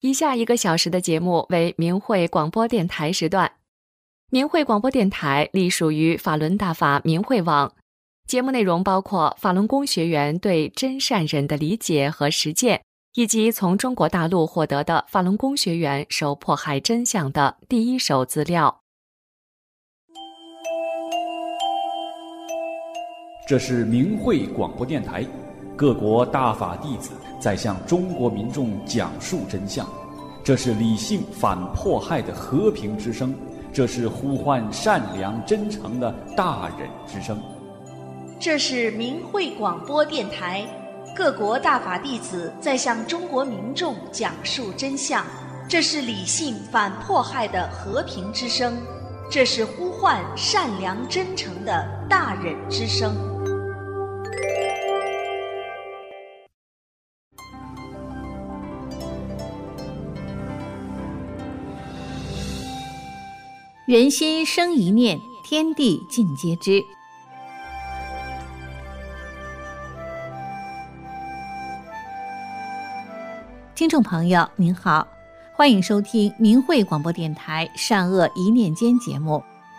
以下1个小时的节目为明慧广播电台时段。明慧广播电台隶属于法轮大法明慧网，节目内容包括法轮功学员对真善忍的理解和实践，以及从中国大陆获得的法轮功学员受迫害真相的第一手资料。 这是明慧广播电台，各国大法弟子在向中国民众讲述真相，这是理性反迫害的和平之声，这是呼唤善良真诚的大忍之声。 这是明慧广播电台，各国大法弟子在向中国民众讲述真相，这是理性反迫害的和平之声，这是呼唤善良真诚的大忍之声。 人心生一念，天地尽皆知。听众朋友您好，欢迎收听明慧广播电台善恶一念间节目。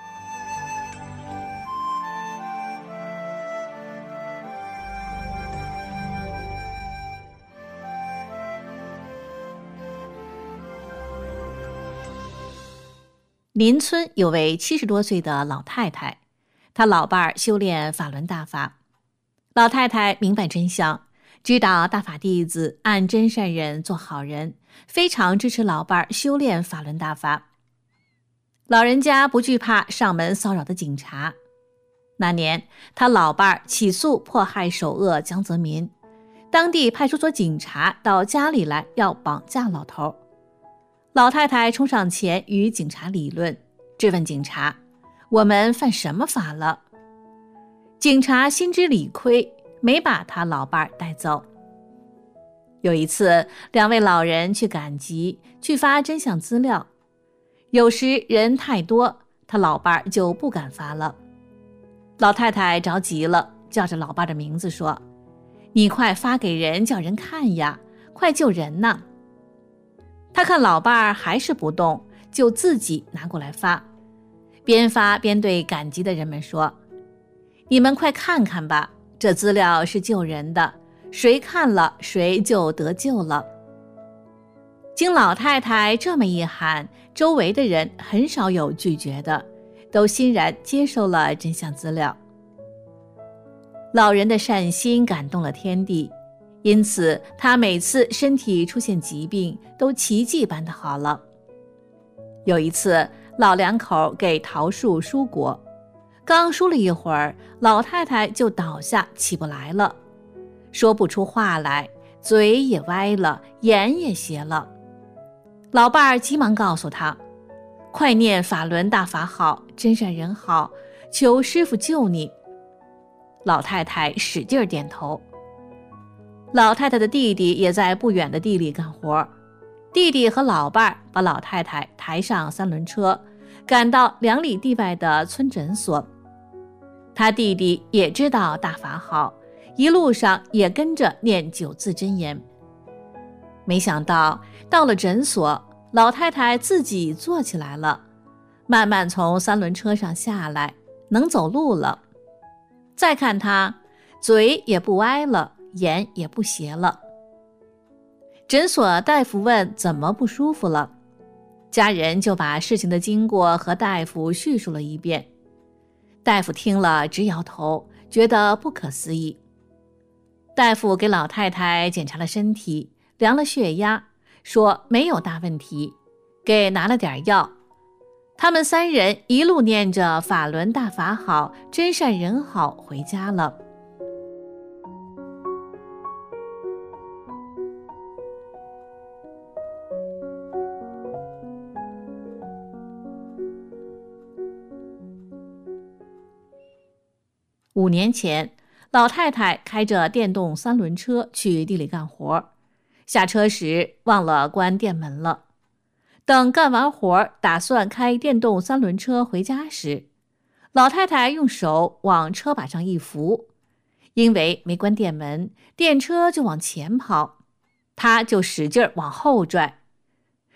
邻村有位70多岁的老太太，她老伴儿修炼法轮大法。老太太明白真相，知道大法弟子按真善忍做好人，非常支持老伴儿修炼法轮大法。老人家不惧怕上门骚扰的警察。那年，他老伴儿起诉迫害首恶江泽民，当地派出所警察到家里来要绑架老头。老太太冲上前与警察理论，质问警察：“我们犯什么法了？”警察心知理亏，没把他老伴儿带走。有一次，两位老人去赶集，去发真相资料，有时人太多，他老伴儿就不敢发了。老太太着急了，叫着老伴儿的名字说：“你快发给人，叫人看呀，快救人呐！”他看老伴儿还是不动，就自己拿过来发，边发边对赶集的人们说：“你们快看看吧，这资料是救人的，谁看了谁就得救了。”经老太太这么一喊，周围的人很少有拒绝的，都欣然接受了真相资料。老人的善心感动了天地，因此他每次身体出现疾病都奇迹般的好了。有一次，老两口给桃树梳果，刚梳了一会儿，老太太就倒下起不来了，说不出话来，嘴也歪了，眼也斜了。老伴儿急忙告诉他：“快念法轮大法好，真善人好，求师父救你。”老太太使劲点头。老太太的弟弟也在不远的地里干活，弟弟和老伴儿把老太太抬上3轮车，赶到2里地外的村诊所。他弟弟也知道大法好，一路上也跟着念9字真言。没想到到了诊所，老太太自己坐起来了，慢慢从3轮车上下来，能走路了。再看她，嘴也不歪了，眼也不斜了。诊所大夫问怎么不舒服了，家人就把事情的经过和大夫叙述了一遍。大夫听了直摇头，觉得不可思议。大夫给老太太检查了身体，量了血压，说没有大问题，给拿了点药。他们3人一路念着法轮大法好，真善人好回家了。5年前，老太太开着电动3轮车去地里干活，下车时忘了关店门了。等干完活，打算开电动3轮车回家时，老太太用手往车把上一扶，因为没关电门，电车就往前跑，她就使劲往后拽。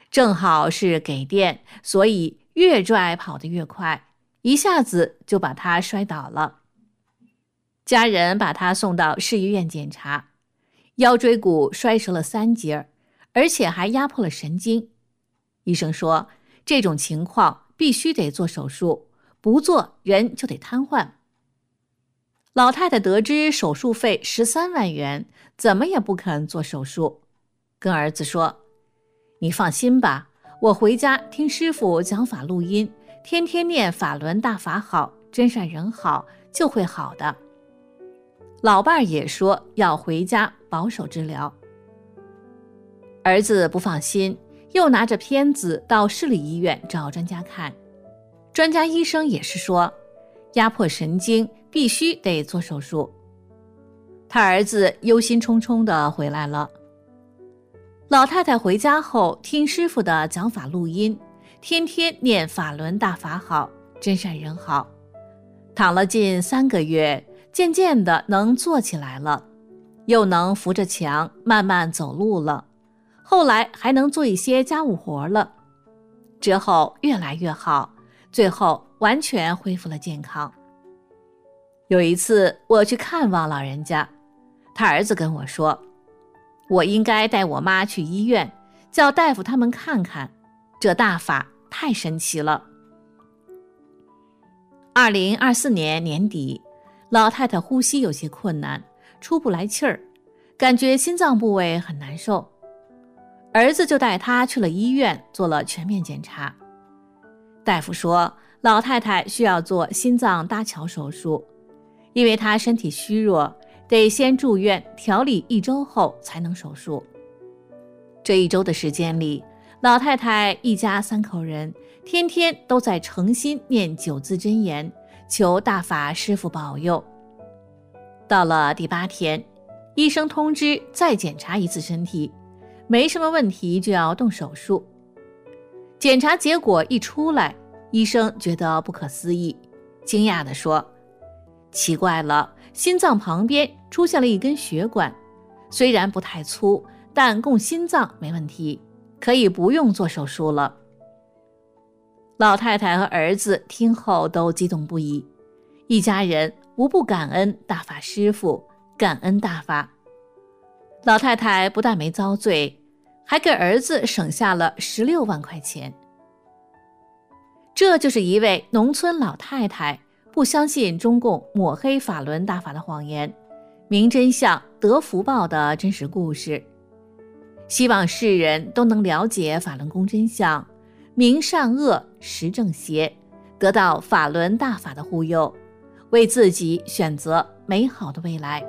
正好是给电，所以越拽跑得越快，一下子就把他摔倒了。家人把他送到市医院检查，腰椎骨摔折了3节，而且还压迫了神经。医生说，这种情况必须得做手术，不做人就得瘫痪。老太太得知手术费13万元，怎么也不肯做手术，跟儿子说，你放心吧，我回家听师傅讲法录音，天天念法轮大法好，真善人好，就会好的。老伴儿也说要回家保守治疗。儿子不放心，又拿着片子到市里医院找专家看，专家医生也是说，压迫神经必须得做手术。他儿子忧心忡忡地回来了。老太太回家后听师傅的讲法录音，天天念法轮大法好，真善人好，躺了近3个月，渐渐的能坐起来了，又能扶着墙慢慢走路了，后来还能做一些家务活了。之后越来越好，最后完全恢复了健康。有一次我去看望老人家，他儿子跟我说，我应该带我妈去医院，叫大夫他们看看，这大法太神奇了。2024年年底，老太太呼吸有些困难，出不来气儿，感觉心脏部位很难受。儿子就带她去了医院做了全面检查。大夫说，老太太需要做心脏搭桥手术，因为她身体虚弱，得先住院调理1周后才能手术。这1周的时间里，老太太一家3口人天天都在诚心念9字真言，求大法师父保佑。到了第8天，医生通知再检查一次身体，没什么问题就要动手术。检查结果一出来，医生觉得不可思议，惊讶地说，奇怪了，心脏旁边出现了一根血管，虽然不太粗，但供心脏没问题，可以不用做手术了。老太太和儿子听后都激动不已，一家人无不感恩大法师父，感恩大法。老太太不但没遭罪，还给儿子省下了16万块钱。这就是一位农村老太太不相信中共抹黑法轮大法的谎言，明真相得福报的真实故事。希望世人都能了解法轮功真相，明善恶，实正邪，得到法轮大法的护佑，为自己选择美好的未来。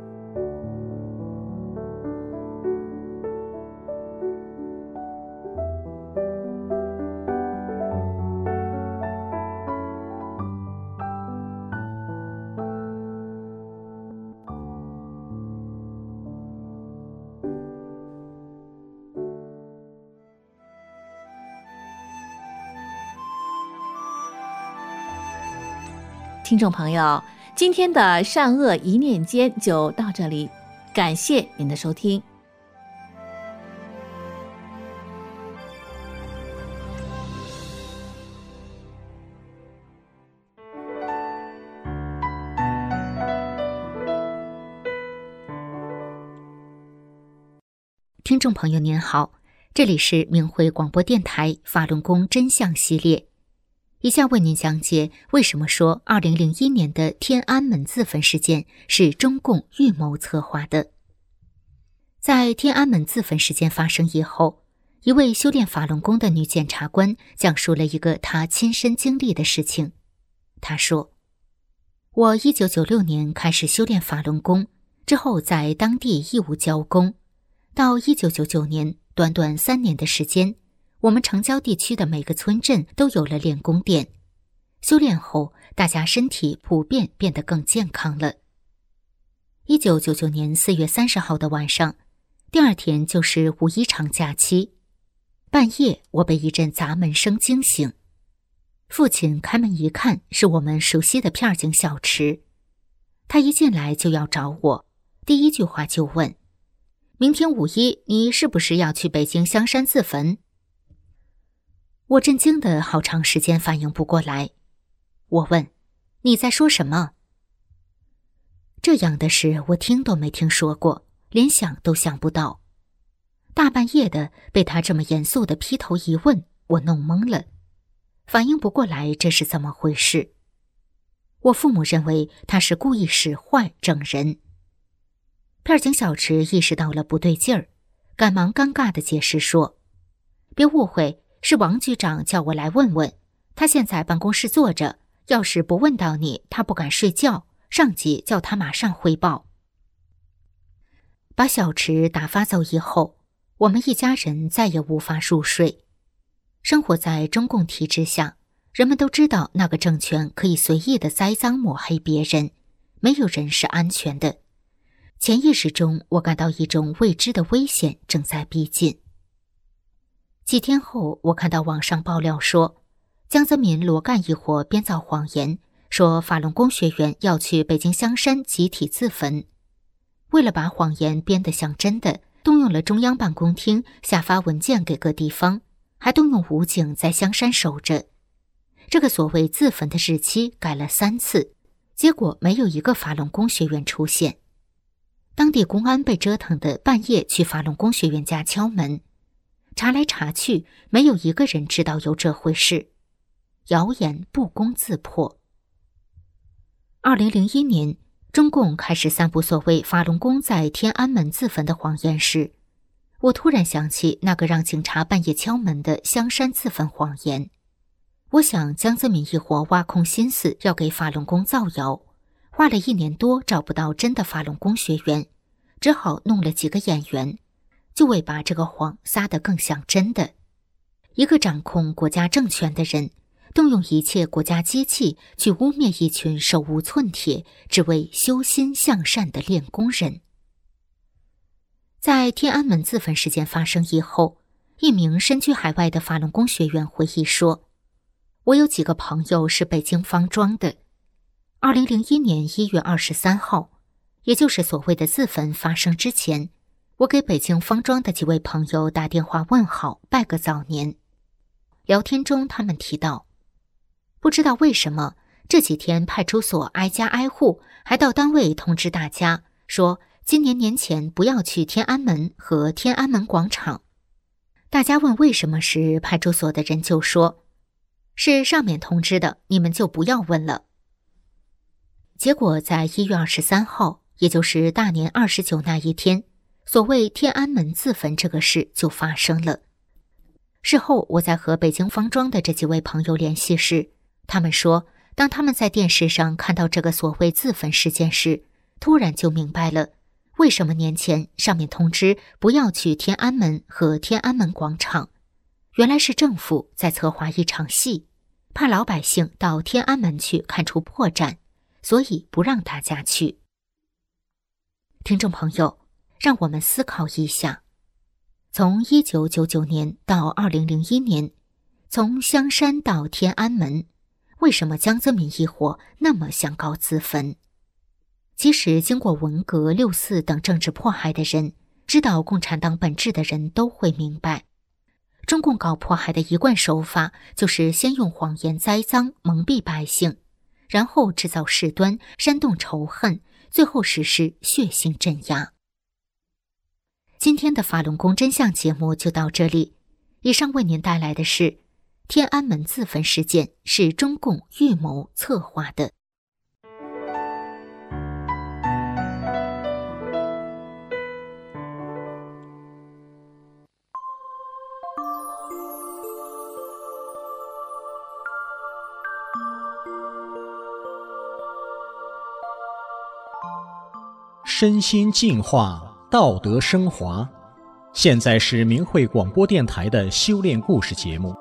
听众朋友，今天的善恶一念间就到这里，感谢您的收听。 听众朋友您好，这里是明慧广播电台法轮功真相系列，以下为您讲解为什么说2001年的天安门自焚事件是中共预谋策划的。在天安门自焚事件发生以后，一位修炼法轮功的女检察官讲述了一个她亲身经历的事情。她说，我1996年开始修炼法轮功，之后在当地义务教功，到1999年短短3年的时间，我们城郊地区的每个村镇都有了练功店。修炼后，大家身体普遍变得更健康了。1999年4月30号的晚上，第2天就是5一长假期。半夜，我被一阵砸门声惊醒。父亲开门一看，是我们熟悉的片警小池。他一进来就要找我，第一句话就问：明天5一，你是不是要去北京香山自焚？ 我震惊的好长时间反应不过来。我问：“你在说什么？”这样的事我听都没听说过，连想都想不到。大半夜的被他这么严肃的劈头一问，我弄懵了，反应不过来这是怎么回事。我父母认为他是故意使坏整人。片警小池意识到了不对劲儿，赶忙尴尬地解释说：“别误会，是王局长叫我来问问，他现在办公室坐着，要是不问到你，他不敢睡觉，上级叫他马上汇报。”把小池打发走以后，我们一家人再也无法入睡。生活在中共体制下，人们都知道那个政权可以随意的栽赃抹黑别人，没有人是安全的。潜意识中，我感到一种未知的危险正在逼近。几天后，我看到网上爆料说，江泽民、罗干一伙编造谎言，说法轮功学员要去北京香山集体自焚。为了把谎言编得像真的，动用了中央办公厅下发文件给各地方，还动用武警在香山守着。这个所谓自焚的日期改了3次，结果没有一个法轮功学员出现。当地公安被折腾的半夜去法轮功学员家敲门，查来查去，没有一个人知道有这回事。谣言不攻自破。2001年，中共开始散布所谓法轮功在天安门自焚的谎言时，我突然想起那个让警察半夜敲门的香山自焚谎言。我想江泽民一伙挖空心思要给法轮功造谣，花了1年多找不到真的法轮功学员，只好弄了几个演员，就为把这个谎撒得更像真的。一个掌控国家政权的人，动用一切国家机器去污蔑一群手无寸铁只为修心向善的练功人。在天安门自焚事件发生以后，一名身居海外的法轮功学员回忆说，我有几个朋友是北京方庄的。2001年1月23号，也就是所谓的自焚发生之前，我给北京方庄的几位朋友打电话问好，拜个早年。聊天中他们提到，不知道为什么这几天派出所挨家挨户，还到单位通知大家说今年年前不要去天安门和天安门广场。大家问为什么时，派出所的人就说，是上面通知的，你们就不要问了。结果在1月23号，也就是大年29那一天，所谓天安门自焚这个事就发生了。事后我在和北京方庄的这几位朋友联系时，他们说，当他们在电视上看到这个所谓自焚事件时，突然就明白了，为什么年前上面通知不要去天安门和天安门广场。原来是政府在策划一场戏，怕老百姓到天安门去看出破绽，所以不让大家去。听众朋友，让我们思考一下，从1999年到2001年，从香山到天安门，为什么江泽民一伙那么想搞自焚？即使经过文革、6四等政治迫害的人，知道共产党本质的人都会明白，中共搞迫害的一贯手法就是先用谎言栽赃蒙蔽百姓，然后制造事端，煽动仇恨，最后实施血腥镇压。今天的法轮功真相节目就到这里，以上为您带来的是天安门自焚事件是中共预谋策划的。 身心净化，道德升华。现在是明慧广播电台的修炼故事节目。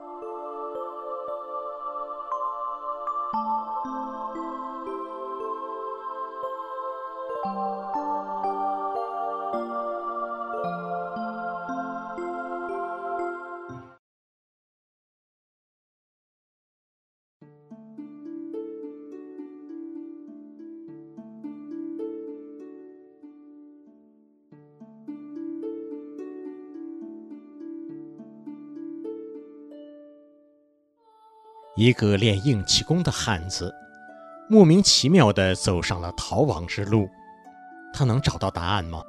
一个练硬气功的汉子，莫名其妙地走上了逃亡之路。他能找到答案吗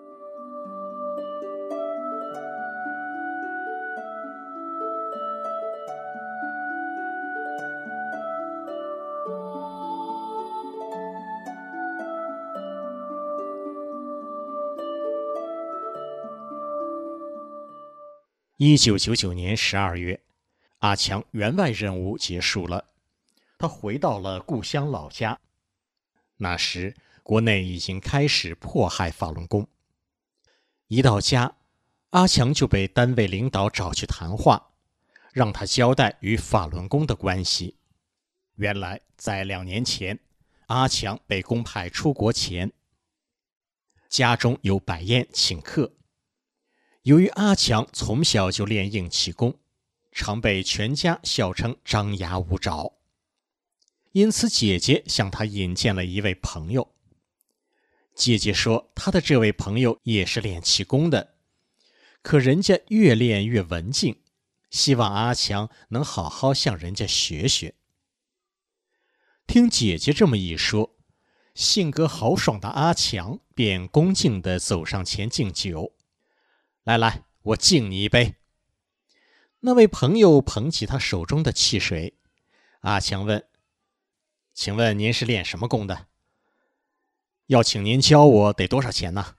？1999年12月，阿强员外任务结束了，他回到了故乡老家。那时，国内已经开始迫害法轮功。一到家，阿强就被单位领导找去谈话，让他交代与法轮功的关系。原来，在2年前，阿强被公派出国前，家中有摆宴请客。由于阿强从小就练硬气功，常被全家笑称张牙舞爪，因此姐姐向他引荐了一位朋友。姐姐说她的这位朋友也是练气功的，可人家越练越文静，希望阿强能好好向人家学学。听姐姐这么一说，性格豪爽的阿强便恭敬地走上前敬酒。来，我敬你一杯。那位朋友捧起他手中的汽水。阿强问：请问您是练什么功的？要请您教我得多少钱呢？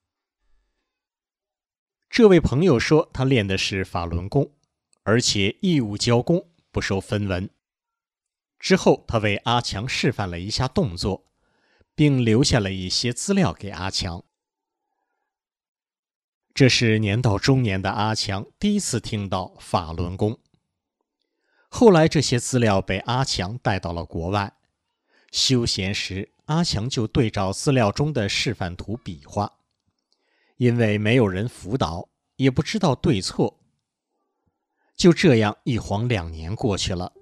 这位朋友说他练的是法轮功，而且义务教功，不收分文。之后他为阿强示范了一下动作，并留下了一些资料给阿强。这是年到中年的阿强第一次听到法轮功。后来这些资料被阿强带到了国外，休闲时阿强就对照资料中的示范图比划。因为没有人辅导，也不知道对错，就这样一晃2年过去了。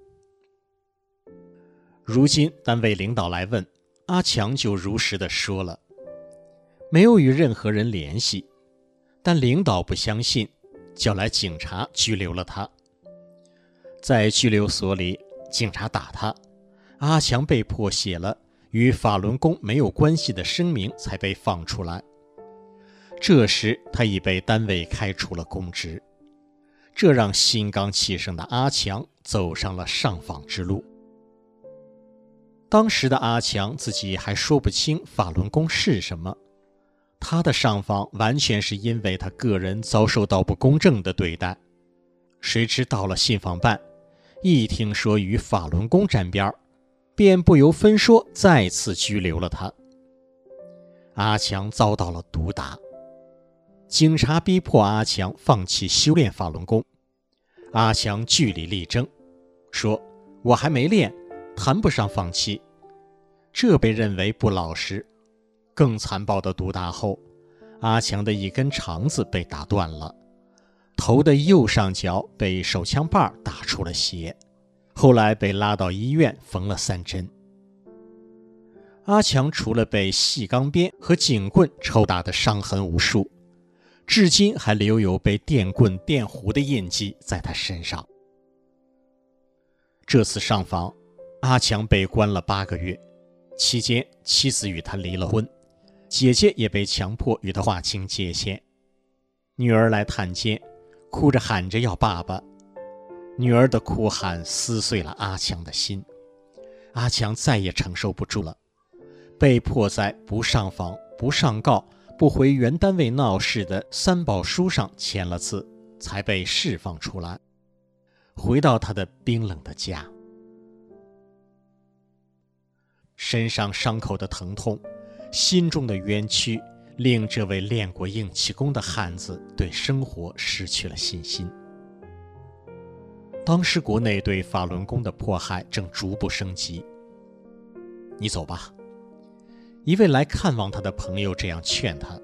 如今单位领导来问，阿强就如实地说了，没有与任何人联系。但领导不相信，叫来警察拘留了他。在拘留所里，警察打他，阿强被迫写了与法轮功没有关系的声明才被放出来。这时他已被单位开除了公职，这让心刚气盛的阿强走上了上访之路。当时的阿强自己还说不清法轮功是什么，他的上访完全是因为他个人遭受到不公正的对待。谁知到了信访办，一听说与法轮功沾边，便不由分说再次拘留了他。阿强遭到了毒打，警察逼迫阿强放弃修炼法轮功。阿强据理力争，说我还没练，谈不上放弃。这被认为不老实。更残暴的毒打后，阿强的一根肠子被打断了，头的右上角被手枪把打出了血，后来被拉到医院缝了3针。阿强除了被细钢鞭和警棍抽打的伤痕无数，至今还留有被电棍电弧的印记在他身上。这次上访，阿强被关了8个月，期间妻子与他离了婚，姐姐也被强迫与他划清界限。女儿来探监，哭着喊着要爸爸。女儿的哭喊撕碎了阿强的心，阿强再也承受不住了，被迫在不上访、不上告、不回原单位闹事的3保书上签了字，才被释放出来，回到他的冰冷的家。身上伤口的疼痛，心中的冤屈，令这位练过硬气功的汉子对生活失去了信心。当时国内对法轮功的迫害正逐步升级。你走吧，一位来看望他的朋友这样劝他。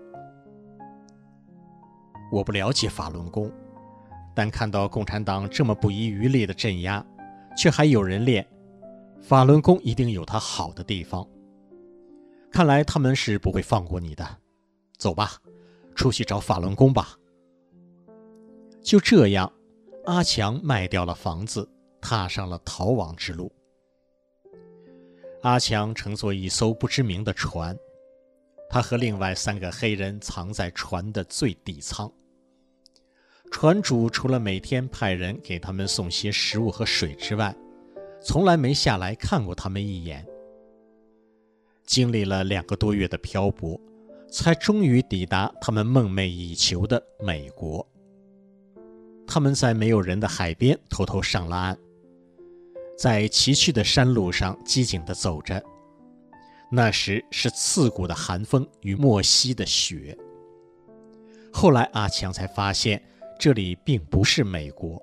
我不了解法轮功，但看到共产党这么不遗余力的镇压，却还有人练，法轮功一定有它好的地方。看来他们是不会放过你的，走吧，出去找法轮功吧。就这样，阿强卖掉了房子， 踏上了逃亡之路。阿强乘坐一艘不知名的船，他和另外3个黑人藏在船的最底舱。船主除了每天派人给他们送些食物和水之外，从来没下来看过他们一眼。经历了2个多月的漂泊，才终于抵达他们梦寐以求的美国。他们在没有人的海边偷偷上了岸，在崎岖的山路上机警地走着，那时是刺骨的寒风与莫西的雪。后来阿强才发现，这里并不是美国。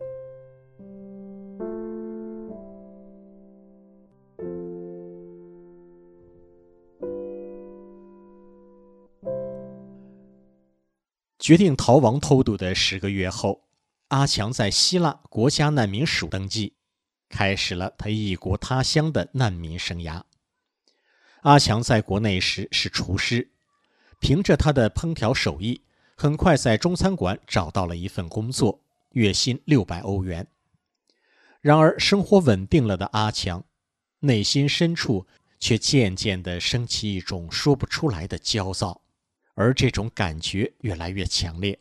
决定逃亡偷渡的10个月后，阿强在希腊国家难民署登记，开始了他异国他乡的难民生涯。阿强在国内时是厨师，凭着他的烹调手艺，很快在中餐馆找到了一份工作，月薪600欧元。然而生活稳定了的阿强，内心深处却渐渐地升起一种说不出来的焦躁，而这种感觉越来越强烈。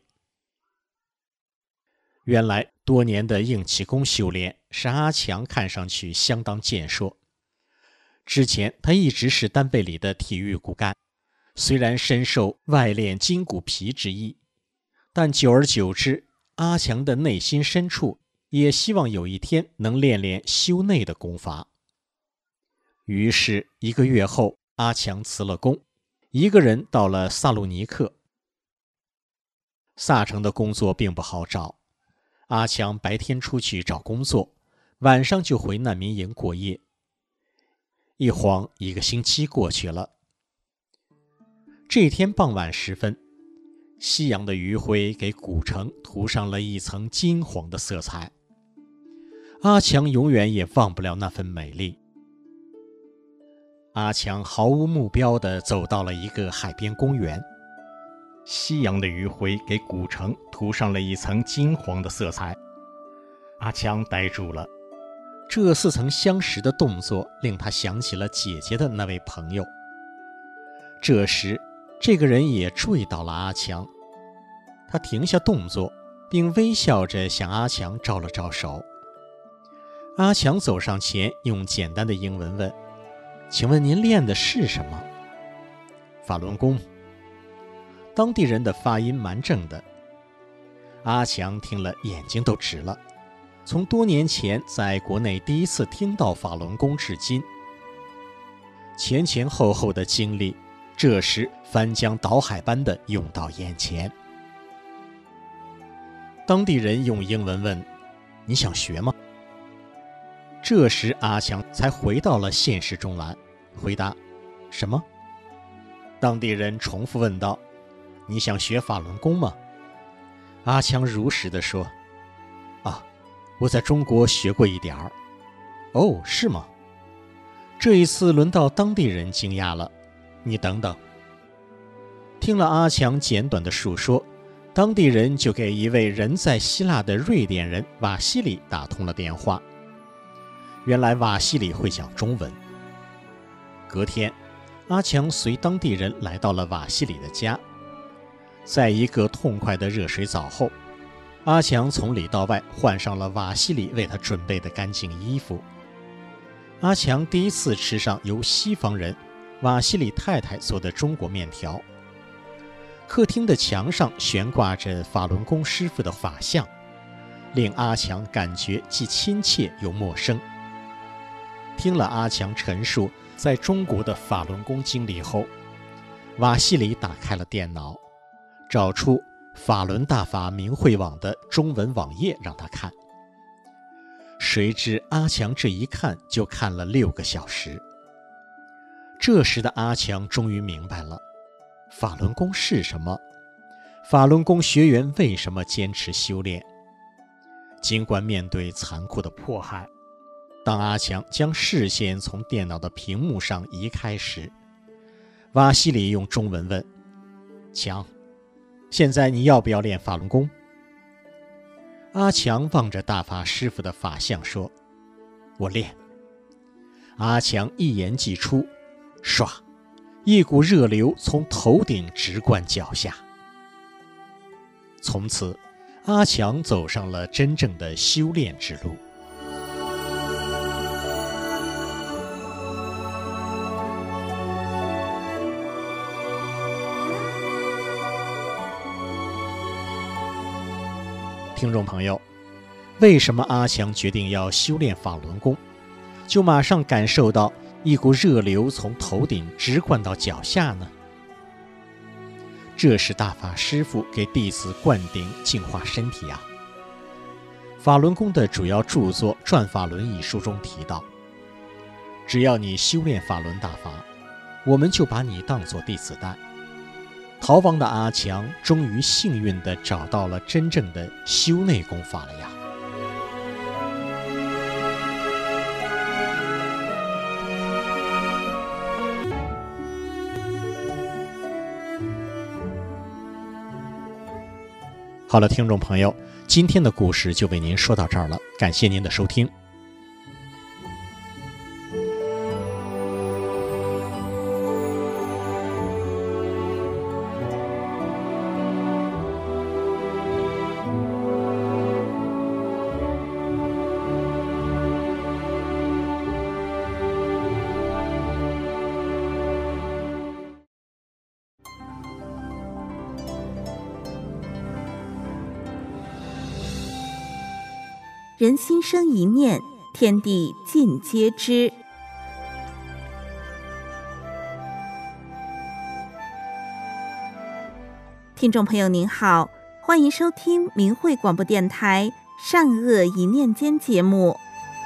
原来多年的硬气功修炼使阿强看上去相当健硕。之前他一直是单位里的体育骨干，虽然深受外练筋骨皮之意，但久而久之，阿强的内心深处也希望有一天能练练修内的功法。于是1个月后，阿强辞了工，一个人到了萨洛尼克。萨城的工作并不好找，阿强白天出去找工作，晚上就回难民营过夜。一晃1个星期过去了。这天傍晚时分，夕阳的余晖给古城涂上了一层金黄的色彩。阿强永远也忘不了那份美丽。阿强毫无目标地走到了一个海边公园，夕阳的余晖给古城涂上了一层金黄的色彩。阿强呆住了，这似曾相识的动作令他想起了姐姐的那位朋友。这时，这个人也注意到了阿强，他停下动作，并微笑着向阿强招了招手。阿强走上前，用简单的英文问：“请问您练的是什么？”“法轮功。”当地人的发音蛮正的。阿强听了眼睛都直了。从多年前在国内第一次听到法轮功至今，前前后后的经历这时翻江倒海般的涌到眼前。当地人用英文问：“你想学吗？”这时阿强才回到了现实中来，回答：“什么？”当地人重复问道：“你想学法轮功吗？”阿强如实地说：“啊，我在中国学过一点儿。”“哦，是吗？”这一次轮到当地人惊讶了。“你等等。”听了阿强简短的述说，当地人就给一位人在希腊的瑞典人瓦西里打通了电话。原来瓦西里会讲中文。隔天，阿强随当地人来到了瓦西里的家。在一个痛快的热水澡后，阿强从里到外换上了瓦西里为他准备的干净衣服。阿强第一次吃上由西方人瓦西里太太做的中国面条。客厅的墙上悬挂着法轮功师傅的法像，令阿强感觉既亲切又陌生。听了阿强陈述在中国的法轮功经历后，瓦西里打开了电脑，找出法轮大法明慧网的中文网页让他看。谁知阿强这一看就看了6个小时。这时的阿强终于明白了法轮功是什么，法轮功学员为什么坚持修炼。尽管面对残酷的迫害，当阿强将视线从电脑的屏幕上移开时，瓦西里用中文问：“强，现在你要不要练法轮功？”阿强望着大法师傅的法像说：“ 我练。阿强一言既出，唰，一股热流从头顶直灌脚下。从此，阿强走上了真正的修炼之路。听众朋友，为什么阿强决定要修炼法轮功，就马上感受到一股热流从头顶直灌到脚下呢？这是大法师父给弟子灌顶净化身体啊。法轮功的主要著作《转法轮》一书中提到，只要你修炼法轮大法，我们就把你当作弟子带。逃亡的阿强终于幸运地找到了真正的修内功法了呀。好了，听众朋友，今天的故事就为您说到这儿了，感谢您的收听。 人心生一念，天地尽皆知。听众朋友您好，欢迎收听明慧广播电台善恶一念间节目。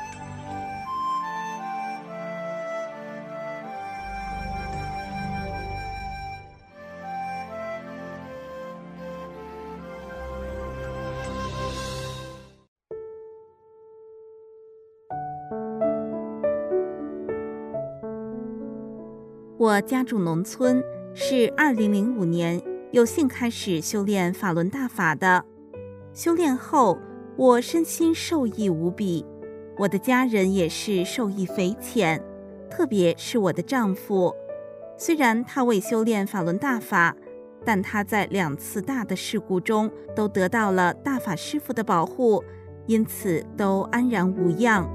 我家住农村，是2005年有幸开始修炼法轮大法的。修炼后，我身心受益无比，我的家人也是受益匪浅，特别是我的丈夫。虽然他未修炼法轮大法，但他在2次大的事故中都得到了大法师父的保护，因此都安然无恙。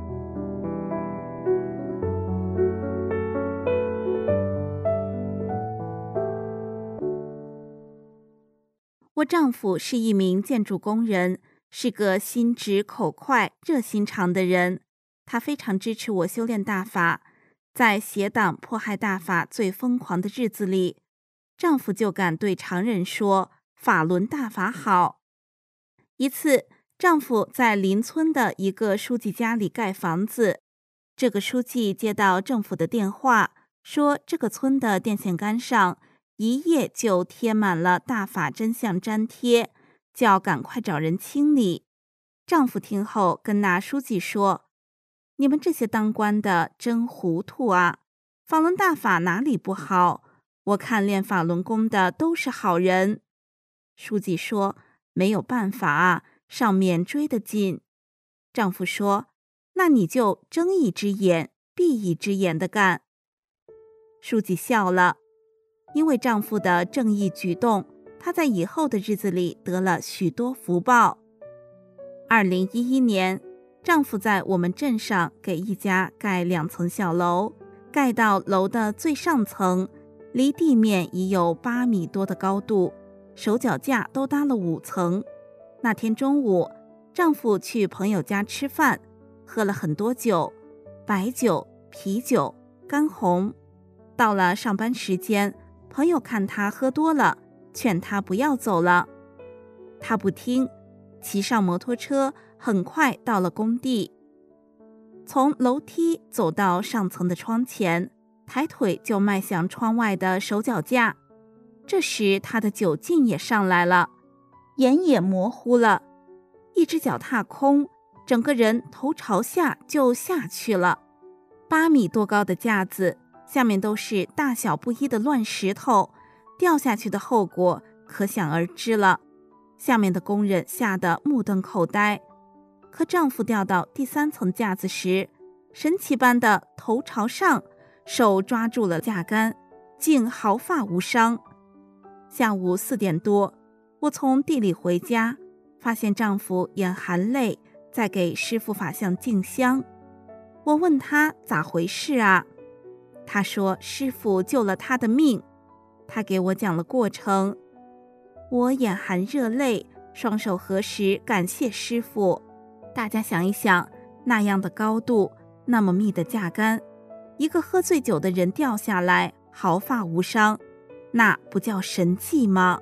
我丈夫是一名建筑工人，是个心直口快、热心肠的人。他非常支持我修炼大法。在邪党迫害大法最疯狂的日子里，丈夫就敢对常人说法轮大法好。一次，丈夫在邻村的一个书记家里盖房子，这个书记接到政府的电话，说这个村的电线杆上一夜就贴满了大法真相粘贴，叫赶快找人清理。丈夫听后跟那书记说：“你们这些当官的真糊涂啊！法轮大法哪里不好？我看练法轮功的都是好人。”书记说：“没有办法啊，上面追得紧。”丈夫说：“那你就睁一只眼闭一只眼的干。”书记笑了。因为丈夫的正义举动，她在以后的日子里得了许多福报。2011年，丈夫在我们镇上给一家盖2层小楼，盖到楼的最上层，离地面已有8米多的高度，手脚架都搭了5层。那天中午，丈夫去朋友家吃饭，喝了很多酒，白酒、啤酒、干红。到了上班时间，朋友看他喝多了，劝他不要走了。他不听，骑上摩托车，很快到了工地。从楼梯走到上层的窗前，抬腿就迈向窗外的手脚架。这时他的酒劲也上来了，眼也模糊了，一只脚踏空，整个人头朝下就下去了。8米多高的架子，下面都是大小不一的乱石头，掉下去的后果可想而知了。下面的工人吓得目瞪口呆。可丈夫掉到第3层架子时， 神奇般的头朝上，手抓住了架杆，竟毫发无伤。下午4点多，我从地里回家，发现丈夫眼含泪在给师父法像敬香。我问他咋回事啊？他说师父救了他的命。他给我讲了过程，我眼含热泪，双手合十感谢师父。大家想一想，那样的高度，那么密的架杆，一个喝醉酒的人掉下来毫发无伤，那不叫神迹吗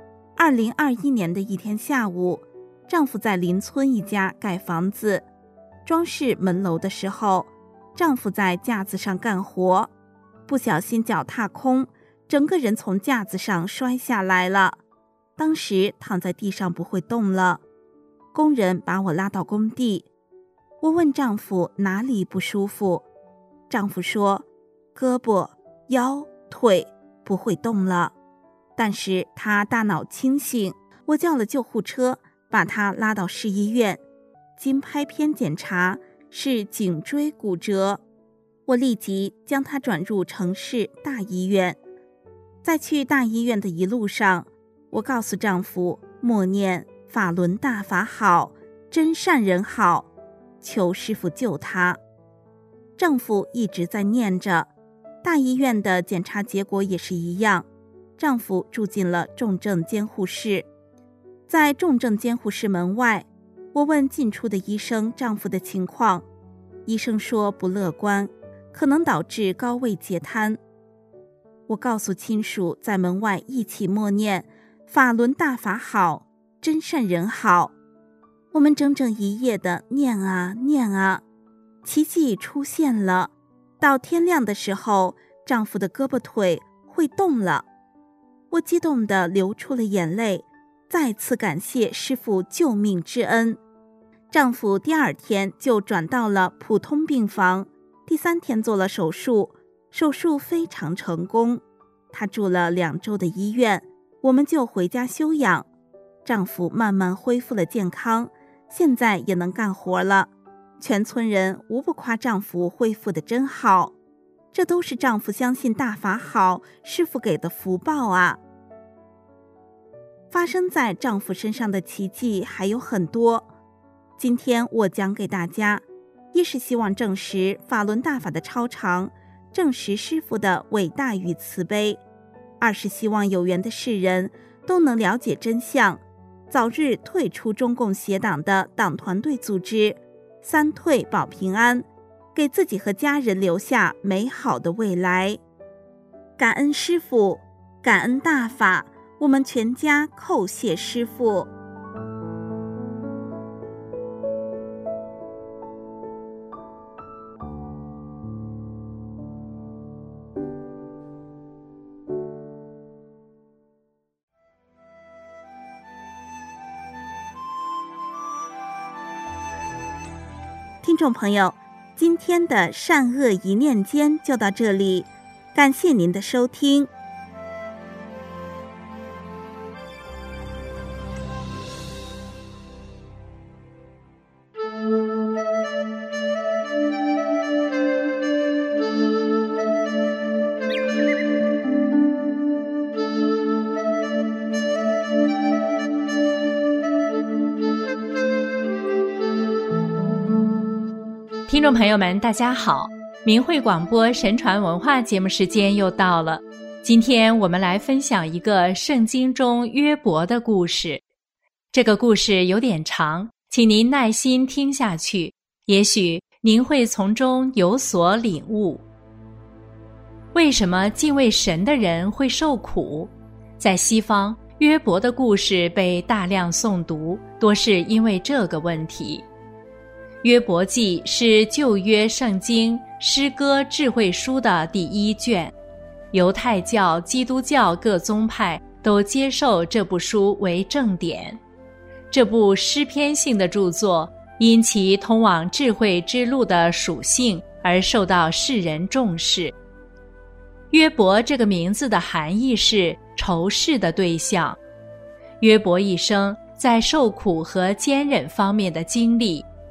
？2021年的一天下午，丈夫在邻村一家盖房子，装饰门楼的时候，丈夫在架子上干活，不小心脚踏空，整个人从架子上摔下来了，当时躺在地上不会动了。工人把我拉到工地，我问丈夫哪里不舒服，丈夫说胳膊、腰、腿不会动了，但是他大脑清醒。我叫了救护车，把他拉到市医院，经拍片检查是颈椎骨折，我立即将他转入城市大医院。在去大医院的一路上，我告诉丈夫默念法轮大法好，真善人好，求师父救他。丈夫一直在念着，大医院的检查结果也是一样，丈夫住进了重症监护室。在重症监护室门外，我问进出的医生丈夫的情况，医生说不乐观，可能导致高位截瘫。我告诉亲属在门外一起默念法轮大法好，真善人好。我们整整一夜的念啊念啊，奇迹出现了。到天亮的时候，丈夫的胳膊腿会动了。我激动地流出了眼泪，再次感谢师父救命之恩。丈夫第2天就转到了普通病房，第3天做了手术，手术非常成功。他住了2周的医院，我们就回家休养。丈夫慢慢恢复了健康，现在也能干活了。全村人无不夸丈夫恢复得真好，这都是丈夫相信大法好，师父给的福报啊。发生在丈夫身上的奇迹还有很多，今天我讲给大家，一是希望证实法轮大法的超常，证实师父的伟大与慈悲；二是希望有缘的世人都能了解真相，早日退出中共邪党的党团队组织，3退保平安，给自己和家人留下美好的未来。感恩师父，感恩大法，我们全家叩谢师父。听众朋友，今天的善恶一念间就到这里，感谢您的收听。 听众朋友们，大家好！明慧广播神传文化节目时间又到了。今天我们来分享一个圣经中约伯的故事。这个故事有点长，请您耐心听下去，也许您会从中有所领悟。为什么敬畏神的人会受苦？在西方，约伯的故事被大量诵读，多是因为这个问题。约伯记是旧约圣经诗歌智慧书的第1卷，犹太教、基督教各宗派都接受这部书为正典。这部诗篇性的著作因其通往智慧之路的属性而受到世人重视。约伯这个名字的含义是仇视的对象。约伯一生在受苦和坚忍方面的经历，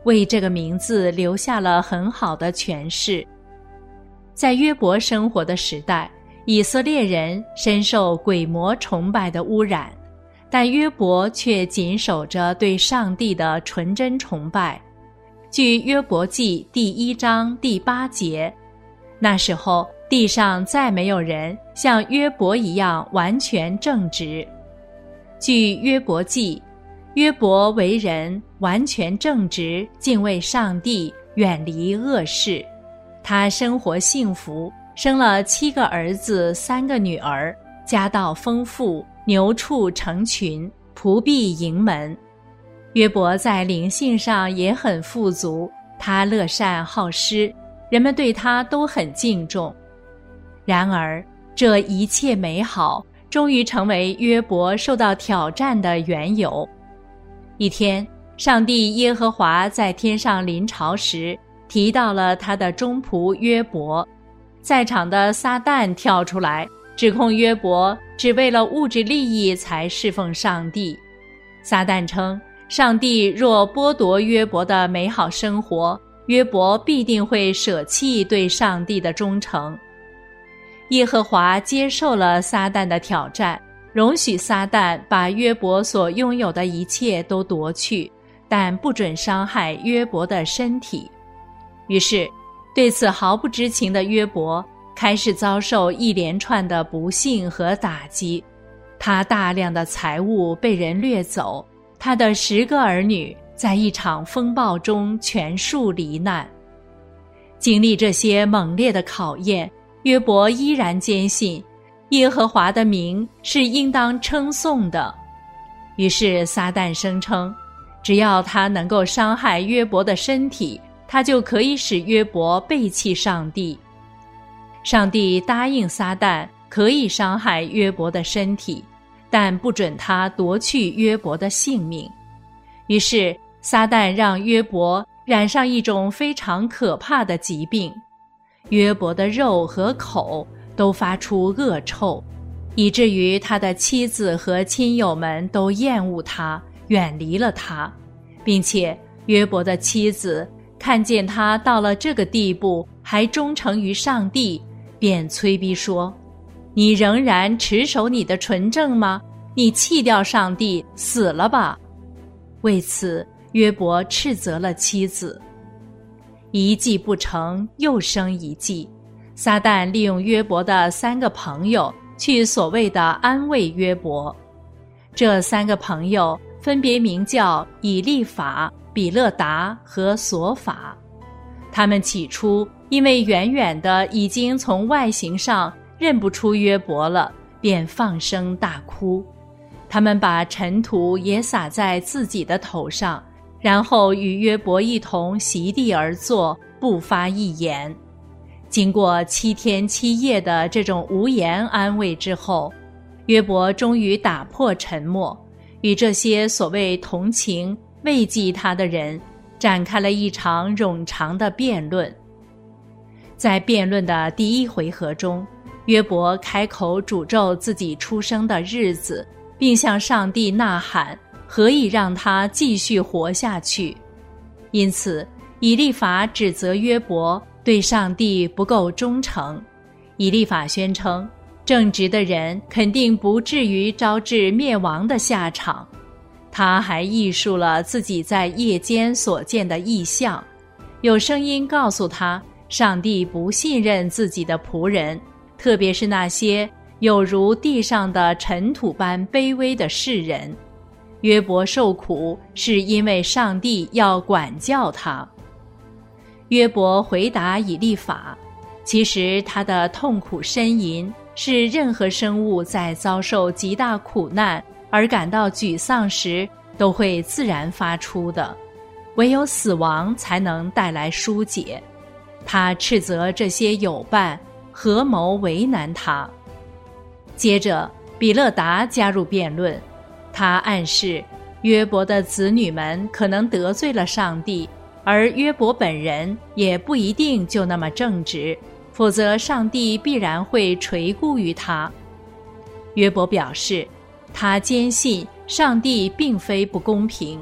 为这个名字留下了很好的诠释。在约伯生活的时代，以色列人深受鬼魔崇拜的污染，但约伯却谨守着对上帝的纯真崇拜。据约伯记第1章第8节，那时候地上再没有人像约伯一样完全正直。据约伯记，约伯为人完全正直，敬畏上帝，远离恶事。他生活幸福，生了7个儿子3个女儿，家道丰富，牛畜成群，仆婢盈门。约伯在灵性上也很富足，他乐善好施，人们对他都很敬重。然而，这一切美好终于成为约伯受到挑战的缘由。一天，上帝耶和华在天上临朝时，提到了他的忠仆约伯。在场的撒旦跳出来，指控约伯只为了物质利益才侍奉上帝。撒旦称，上帝若剥夺约伯的美好生活，约伯必定会舍弃对上帝的忠诚。耶和华接受了撒旦的挑战，容许撒旦把约伯所拥有的一切都夺去，但不准伤害约伯的身体。于是，对此毫不知情的约伯开始遭受一连串的不幸和打击。他大量的财物被人掠走，他的10个儿女在一场风暴中全数罹难。经历这些猛烈的考验，约伯依然坚信耶和华的名是应当称颂的。于是撒旦声称，只要他能够伤害约伯的身体，他就可以使约伯背弃上帝。上帝答应撒旦可以伤害约伯的身体，但不准他夺去约伯的性命。于是撒旦让约伯染上一种非常可怕的疾病，约伯的肉和口都发出恶臭，以至于他的妻子和亲友们都厌恶他，远离了他，并且约伯的妻子看见他到了这个地步，还忠诚于上帝，便催逼说：“你仍然持守你的纯正吗？你弃掉上帝，死了吧！”为此，约伯斥责了妻子。一计不成，又生一计。撒旦利用约伯的3个朋友去所谓的安慰约伯。这3个朋友分别名叫以利法、比勒达和索法。他们起初因为远远的已经从外形上认不出约伯了，便放声大哭。他们把尘土也撒在自己的头上，然后与约伯一同席地而坐，不发一言。经过7天7夜的这种无言安慰之后，约伯终于打破沉默，与这些所谓同情慰藉他的人展开了一场冗长的辩论。在辩论的第1回合中，约伯开口诅咒自己出生的日子，并向上帝呐喊，何以让他继续活下去。因此，以利法指责约伯对上帝不够忠诚。以利法宣称，正直的人肯定不至于招致灭亡的下场。他还忆述了自己在夜间所见的异象，有声音告诉他，上帝不信任自己的仆人，特别是那些有如地上的尘土般卑微的世人。约伯受苦是因为上帝要管教他。约伯回答以利法，其实他的痛苦呻吟是任何生物在遭受极大苦难而感到沮丧时都会自然发出的，唯有死亡才能带来疏解。他斥责这些友伴合谋为难他。接着比勒达加入辩论，他暗示约伯的子女们可能得罪了上帝，而约伯本人也不一定就那么正直，否则上帝必然会垂顾于他。约伯表示，他坚信上帝并非不公平，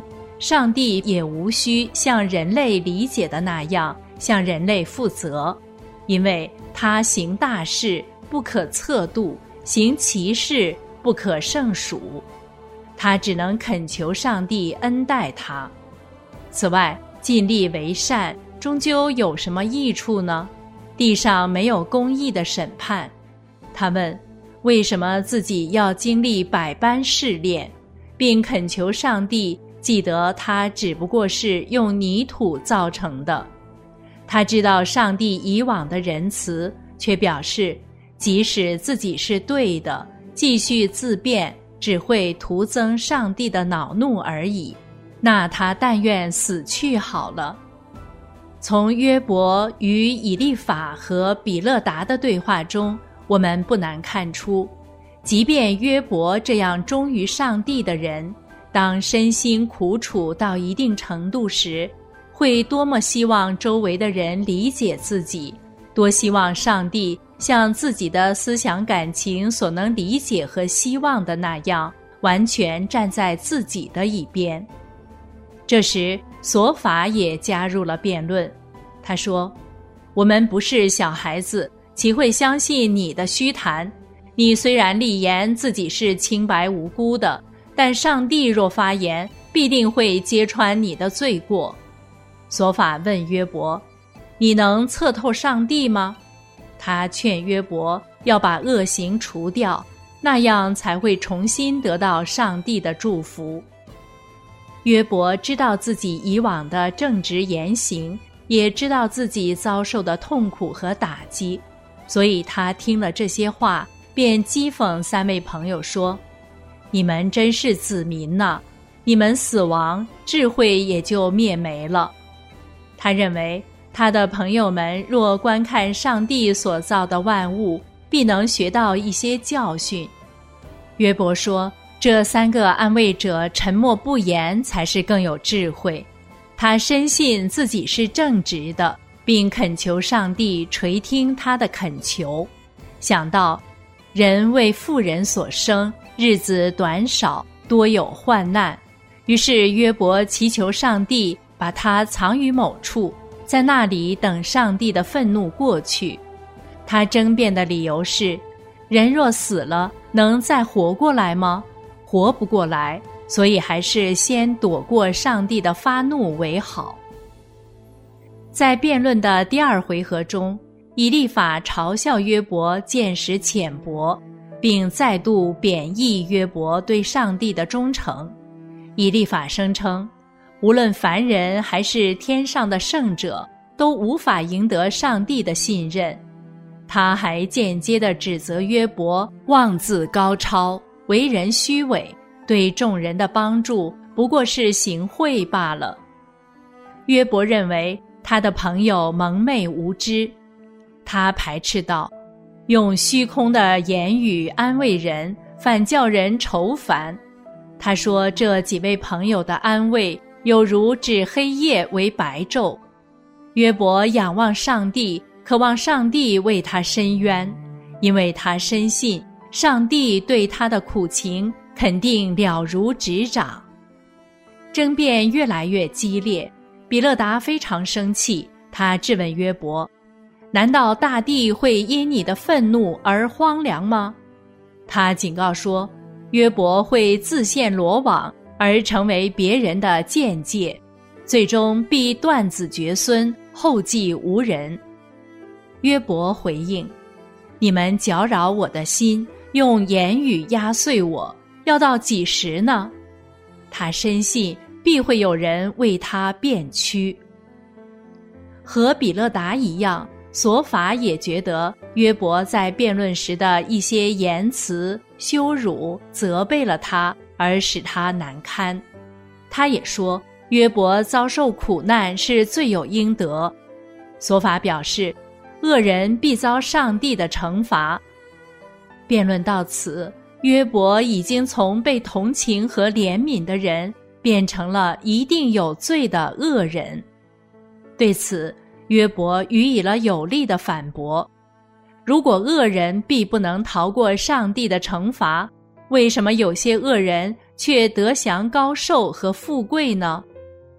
上帝也无需像人类理解的那样向人类负责，因为他行大事不可测度，行奇事不可胜数，他只能恳求上帝恩待他。此外，尽力为善终究有什么益处呢？地上没有公义的审判。他问，为什么自己要经历百般试炼，并恳求上帝记得他只不过是用泥土造成的。他知道上帝以往的仁慈，却表示即使自己是对的，继续自辩只会徒增上帝的恼怒而已，那他但愿死去好了。从约伯与以利法和比勒达的对话中，我们不难看出，即便约伯这样忠于上帝的人，当身心苦楚到一定程度时，会多么希望周围的人理解自己，多希望上帝像自己的思想感情所能理解和希望的那样，完全站在自己的一边。这时索法也加入了辩论，他说，我们不是小孩子，岂会相信你的虚谈？你虽然立言自己是清白无辜的，但上帝若发言，必定会揭穿你的罪过。索法问约伯，你能测透上帝吗？他劝约伯要把恶行除掉，那样才会重新得到上帝的祝福。约伯知道自己以往的正直言行，也知道自己遭受的痛苦和打击，所以他听了这些话，便讥讽三位朋友说，你们真是子民呐，你们死亡，智慧也就灭没了。他认为他的朋友们若观看上帝所造的万物，必能学到一些教训。约伯说，这三个安慰者沉默不言才是更有智慧。他深信自己是正直的，并恳求上帝垂听他的恳求。想到人为妇人所生，日子短少，多有患难，于是约伯祈求上帝把他藏于某处，在那里等上帝的愤怒过去。他争辩的理由是，人若死了，能再活过来吗？活不过来，所以还是先躲过上帝的发怒为好。在辩论的第二回合中，以利法嘲笑约伯见识浅薄，并再度贬义约伯对上帝的忠诚。以利法声称，无论凡人还是天上的圣者，都无法赢得上帝的信任。他还间接地指责约伯妄自高超，为人虚伪，对众人的帮助不过是行贿罢了。约伯认为他的朋友蒙昧无知，他排斥道，用虚空的言语安慰人，反叫人愁烦。他说这几位朋友的安慰有如指黑夜为白昼。约伯仰望上帝，渴望上帝为他伸冤，因为他深信上帝对他的苦情肯定了如指掌。争辩越来越激烈，比勒达非常生气，他质问约伯，难道大地会因你的愤怒而荒凉吗？他警告说，约伯会自陷罗网，而成为别人的僭介，最终必断子绝孙，后继无人。约伯回应，你们搅扰我的心，用言语压碎我，要到几时呢？他深信必会有人为他辩屈。和比勒达一样，索法也觉得约伯在辩论时的一些言辞羞辱责备了他，而使他难堪。他也说约伯遭受苦难是罪有应得。索法表示，恶人必遭上帝的惩罚。辩论到此，约伯已经从被同情和怜悯的人变成了一定有罪的恶人。对此，约伯予以了有力的反驳。如果恶人必不能逃过上帝的惩罚，为什么有些恶人却得享高寿和富贵呢？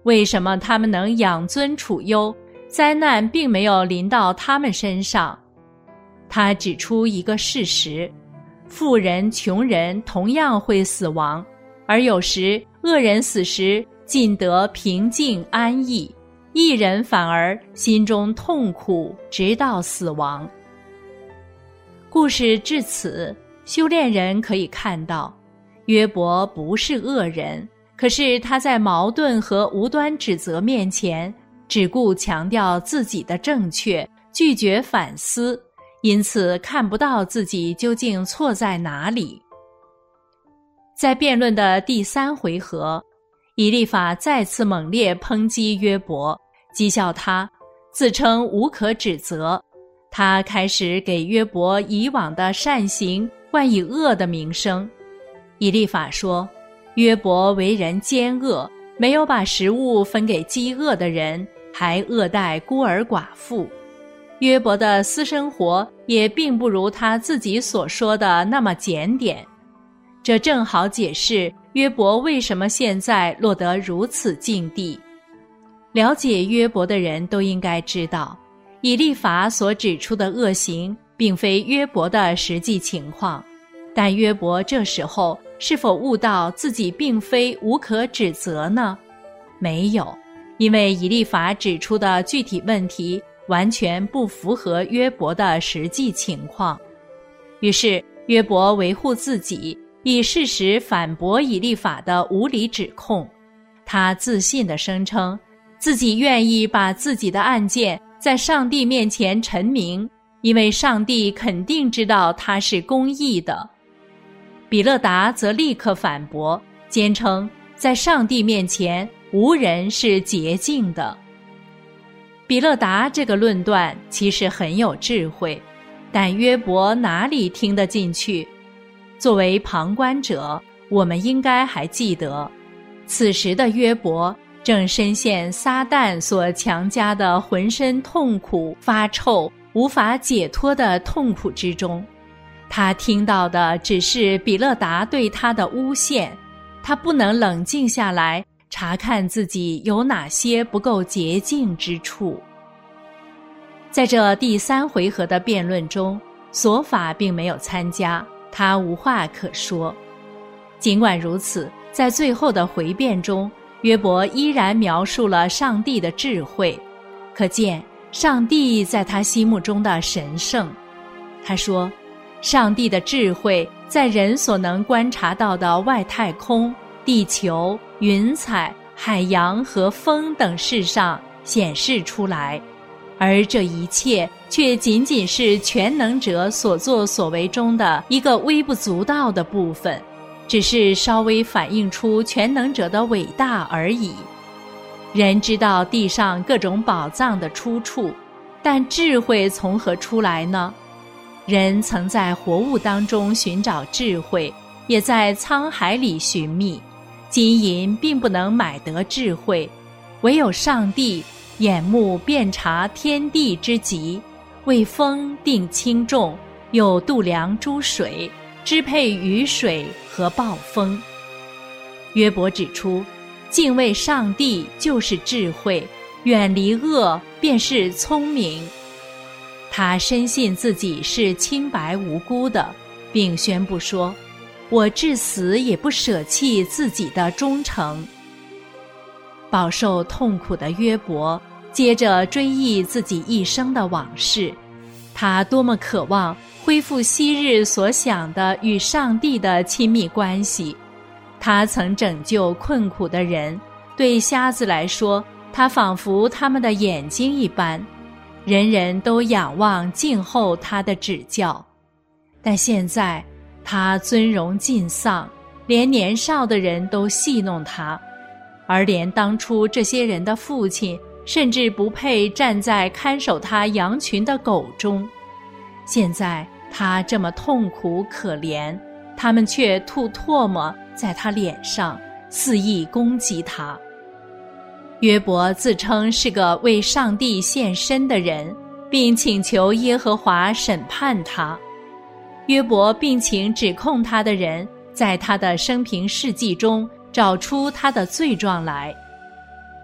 为什么他们能养尊处优，灾难并没有临到他们身上？他指出一个事实：富人、穷人同样会死亡，而有时恶人死时尽得平静安逸，义人反而心中痛苦，直到死亡。故事至此，修炼人可以看到，约伯不是恶人，可是他在矛盾和无端指责面前，只顾强调自己的正确，拒绝反思，因此看不到自己究竟错在哪里。在辩论的第3回合，以利法再次猛烈抨击约伯，讥笑他，自称无可指责。他开始给约伯以往的善行冠以恶的名声。以利法说，约伯为人奸恶，没有把食物分给饥饿的人，还恶待孤儿寡妇。约伯的私生活也并不如他自己所说的那么检点。这正好解释约伯为什么现在落得如此境地。了解约伯的人都应该知道，以利法所指出的恶行并非约伯的实际情况，但约伯这时候是否悟到自己并非无可指责呢？没有，因为以利法指出的具体问题完全不符合约伯的实际情况。于是约伯维护自己，以事实反驳以利法的无理指控。他自信地声称，自己愿意把自己的案件在上帝面前陈明，因为上帝肯定知道他是公义的。比勒达则立刻反驳，坚称在上帝面前无人是洁净的。比勒达这个论断其实很有智慧，但约伯哪里听得进去？作为旁观者，我们应该还记得，此时的约伯正深陷撒旦所强加的浑身痛苦、发臭、无法解脱的痛苦之中。他听到的只是比勒达对他的诬陷，他不能冷静下来，查看自己有哪些不够洁净之处。在这第3回合的辩论中，索法并没有参加，他无话可说。尽管如此，在最后的回辩中，约伯依然描述了上帝的智慧，可见上帝在他心目中的神圣。他说，上帝的智慧在人所能观察到的外太空、地球、云彩、海洋和风等事上显示出来，而这一切却仅仅是全能者所作所为中的一个微不足道的部分，只是稍微反映出全能者的伟大而已。人知道地上各种宝藏的出处，但智慧从何出来呢？人曾在活物当中寻找智慧，也在沧海里寻觅，金银并不能买得智慧，唯有上帝眼目遍察天地之极，为风定轻重，又度量诸水，支配雨水和暴风。约伯指出，敬畏上帝就是智慧，远离恶便是聪明。他深信自己是清白无辜的，并宣布说，我至死也不舍弃自己的忠诚。饱受痛苦的约伯接着追忆自己一生的往事，他多么渴望恢复昔日所想的与上帝的亲密关系。他曾拯救困苦的人，对瞎子来说，他仿佛他们的眼睛一般，人人都仰望静候他的指教。但现在他尊荣尽丧，连年少的人都戏弄他，而连当初这些人的父亲甚至不配站在看守他羊群的狗中。现在他这么痛苦可怜，他们却吐唾沫在他脸上，肆意攻击他。约伯自称是个为上帝献身的人，并请求耶和华审判他。约伯并请指控他的人在他的生平事迹中找出他的罪状来。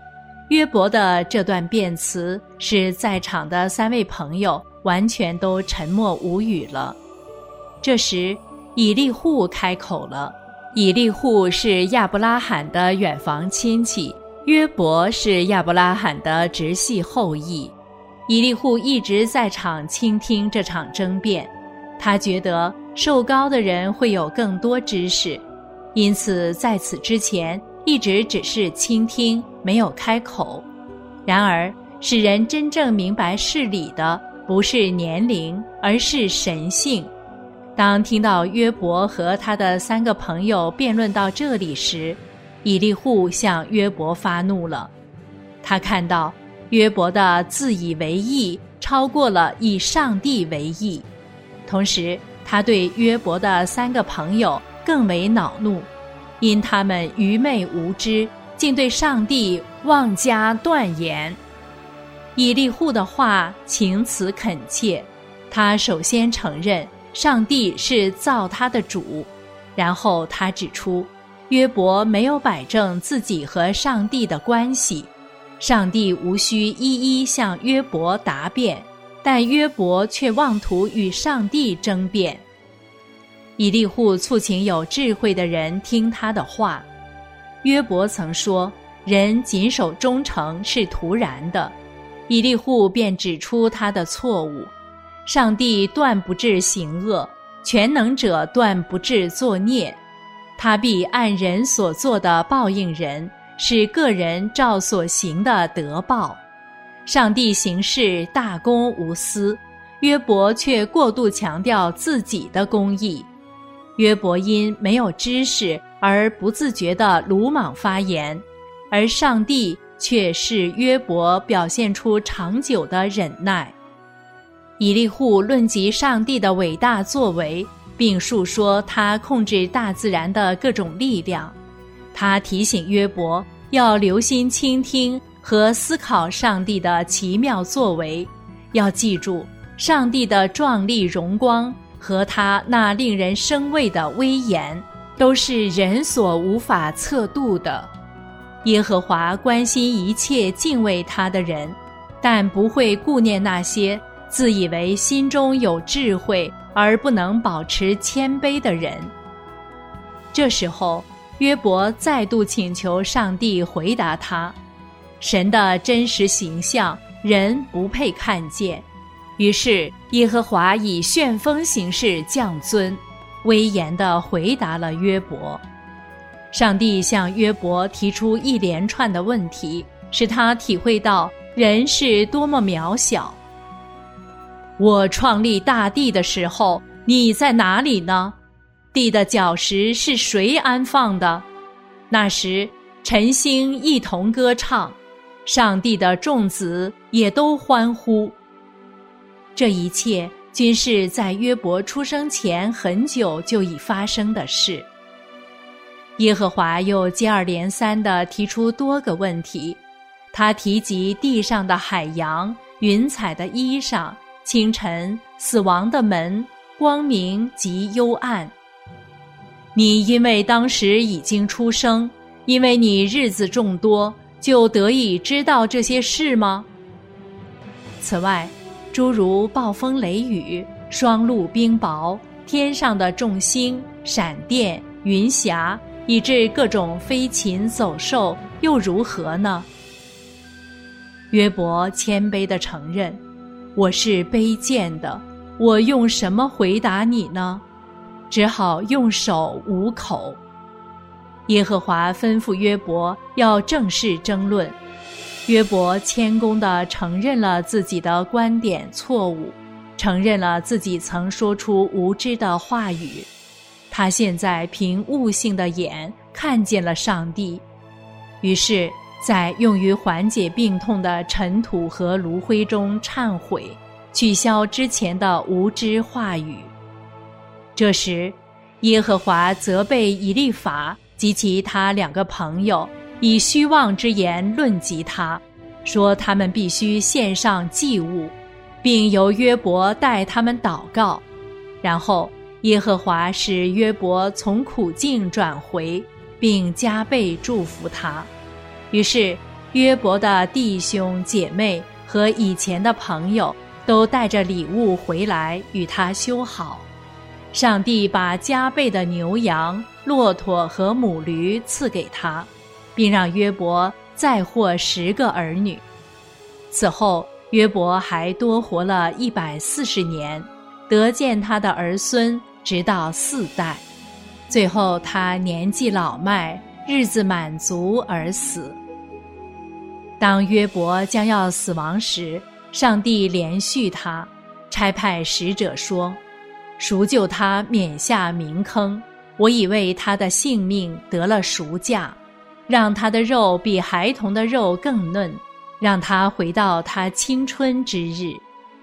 约伯的这段辩词使在场的3位朋友完全都沉默无语了。这时以利户开口了。以利户是亚伯拉罕的远房亲戚，约伯是亚伯拉罕的直系后裔。以利户一直在场倾听这场争辩，他觉得受膏的人会有更多知识，因此在此之前一直只是倾听，没有开口。然而使人真正明白事理的不是年龄，而是神性。当听到约伯和他的3个朋友辩论到这里时，以利户向约伯发怒了。他看到约伯的自以为义超过了以上帝为义，同时他对约伯的3个朋友更为恼怒，因他们愚昧无知，竟对上帝妄加断言。以利户的话情辞恳切，他首先承认上帝是造他的主，然后他指出约伯没有摆正自己和上帝的关系，上帝无需一一向约伯答辩，但约伯却妄图与上帝争辩。以利户促请有智慧的人听他的话。约伯曾说，人谨守忠诚是徒然的，以利户便指出他的错误。上帝断不致行恶，全能者断不致作孽，他必按人所做的报应人，使个人照所行的得报。上帝行事大公无私，约伯却过度强调自己的公义。约伯因没有知识而不自觉地鲁莽发言，而上帝却是约伯表现出长久的忍耐。以利户论及上帝的伟大作为，并述说他控制大自然的各种力量。他提醒约伯要留心倾听和思考上帝的奇妙作为，要记住上帝的壮丽荣光和他那令人生畏的威严，都是人所无法测度的。耶和华关心一切敬畏他的人，但不会顾念那些自以为心中有智慧而不能保持谦卑的人。这时候约伯再度请求上帝回答他，神的真实形象人不配看见，于是耶和华以旋风形式降尊，威严地回答了约伯。上帝向约伯提出一连串的问题，使他体会到人是多么渺小。我创立大地的时候，你在哪里呢？地的角石是谁安放的？那时晨星一同歌唱，上帝的众子也都欢呼。这一切均是在约伯出生前很久就已发生的事。耶和华又接二连三地提出多个问题，他提及地上的海洋、云彩的衣裳、清晨、死亡的门、光明及幽暗。你因为当时已经出生，因为你日子众多，就得以知道这些事吗？此外，诸如暴风雷雨、霜露冰雹、天上的众星、闪电、云霞，以致各种飞禽走兽，又如何呢？约伯谦卑地承认，我是卑贱的，我用什么回答你呢？只好用手捂口。耶和华吩咐约伯要正式争论，约伯谦恭地承认了自己的观点错误，承认了自己曾说出无知的话语。他现在凭悟性的眼看见了上帝，于是在用于缓解病痛的尘土和炉灰中忏悔，取消之前的无知话语。这时，耶和华责备以利法及其他2个朋友，以虚妄之言论及他，说他们必须献上祭物，并由约伯代他们祷告。然后耶和华使约伯从苦境转回，并加倍祝福他。于是约伯的弟兄姐妹和以前的朋友都带着礼物回来与他修好。上帝把加倍的牛羊、骆驼和母驴赐给他，并让约伯再获10个儿女。此后，约伯还多活了140年，得见他的儿孙，直到4代。最后他年纪老迈，日子满足而死。当约伯将要死亡时，上帝怜恤他，差派使者说：赎救他免下冥坑，我已为他的性命得了赎价，让他的肉比孩童的肉更嫩，让他回到他青春之日。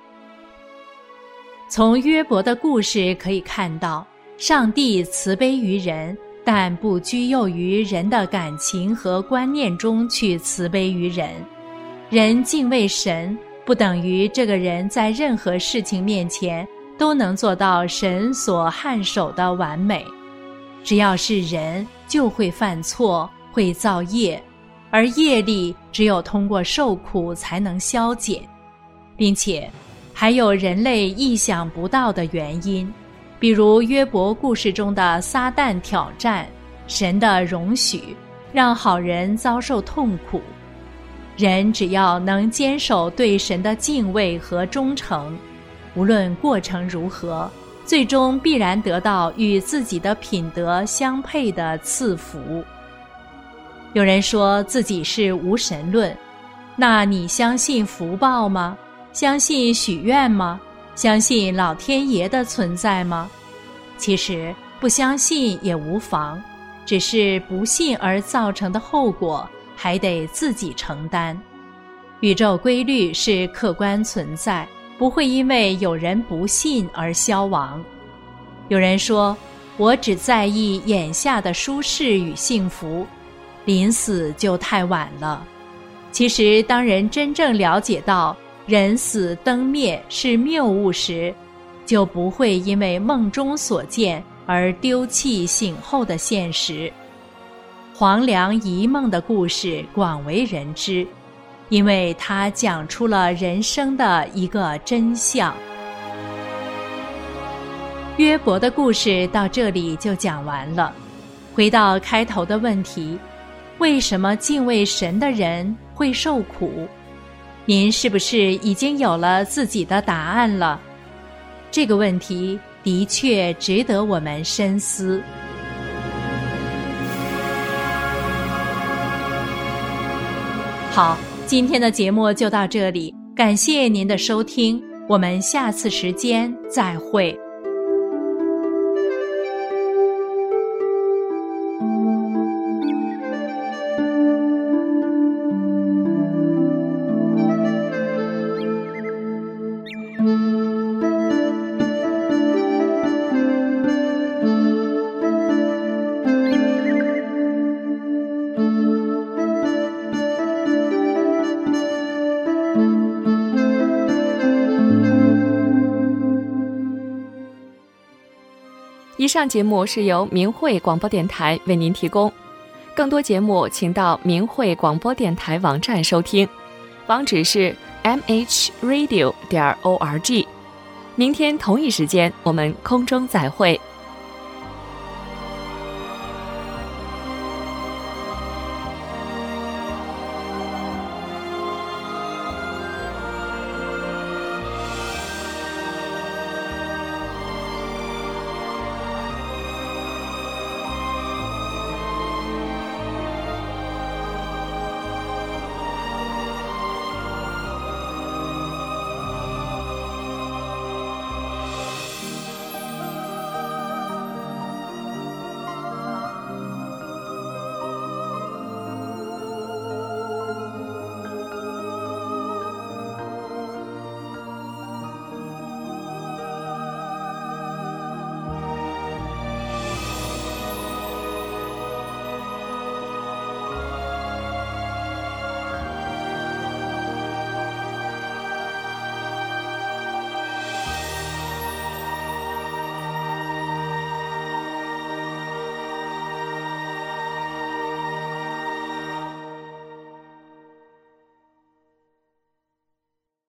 从约伯的故事可以看到，上帝慈悲于人，但不拘囿于人的感情和观念中去慈悲于人。人敬畏神，不等于这个人在任何事情面前都能做到神所撼手的完美。只要是人，就会犯错，会造业，而业力只有通过受苦才能消减，并且还有人类意想不到的原因，比如约伯故事中的撒旦挑战，神的容许让好人遭受痛苦。人只要能坚守对神的敬畏和忠诚，无论过程如何，最终必然得到与自己的品德相配的赐福。有人说自己是无神论，那你相信福报吗？相信许愿吗？相信老天爷的存在吗？其实不相信也无妨，只是不信而造成的后果还得自己承担。宇宙规律是客观存在，不会因为有人不信而消亡。有人说，我只在意眼下的舒适与幸福，临死就太晚了。其实当人真正了解到人死灯灭是谬误时，就不会因为梦中所见而丢弃醒后的现实。黄粱一梦的故事广为人知，因为它讲出了人生的一个真相。约伯的故事到这里就讲完了。回到开头的问题，为什么敬畏神的人会受苦？您是不是已经有了自己的答案了？这个问题的确值得我们深思。好，今天的节目就到这里，感谢您的收听，我们下次时间再会。 以上节目是由明慧广播电台为您提供，更多节目请到明慧广播电台网站收听，网址是 mhradio.org。明天同一时间我们空中再会。